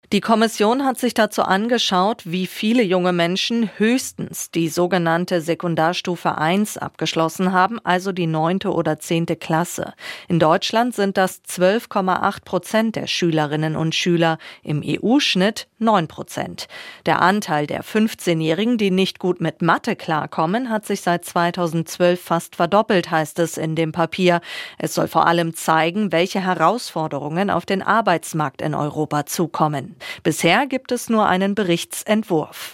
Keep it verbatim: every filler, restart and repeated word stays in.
Die Kommission hat sich dazu angeschaut, wie viele junge Menschen höchstens die sogenannte Sekundarstufe eins abgeschlossen haben, also die neunte oder zehnte Klasse. In Deutschland sind das zwölf Komma acht Prozent der Schülerinnen und Schüler, im E U-Schnitt neun Prozent. Der Anteil der fünfzehnjährigen, die nicht gut mit Mathe klarkommen, hat sich seit zweitausendzwölf fast verdoppelt, heißt es in dem Papier. Es soll vor allem zeigen, welche Herausforderungen auf den Arbeitsmarkt in Europa zukommen. Bisher gibt es nur einen Berichtsentwurf.